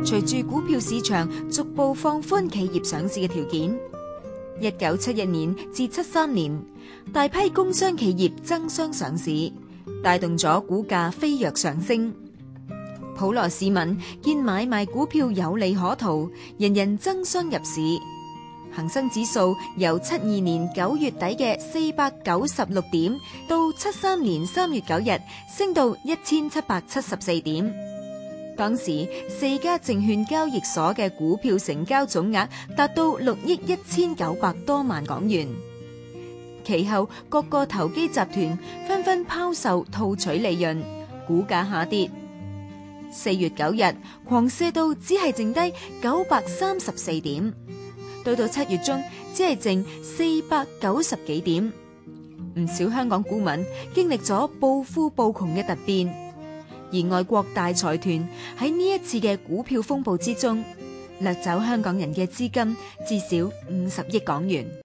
隨住股票市場逐步放寬企業上市嘅條件，1971年至73年，大批工商企業爭相上市，帶動咗股價飛躍上升。普羅市民見買賣股票有利可圖，人人爭相入市。恒生指數由72年9月底嘅496點，到73年3月9日升到1774點。當時4家證券交易所嘅股票成交總額達到6億1900多萬港元。其後各個投機集團紛紛拋售套取利潤，股價下跌。4月9日狂瀉到只係剩低934點。到7月中，只係剩490幾點。唔少香港股民經歷咗暴富暴窮嘅突變，而外國大財團喺呢一次嘅股票風暴之中，掠走香港人嘅資金至少50億港元。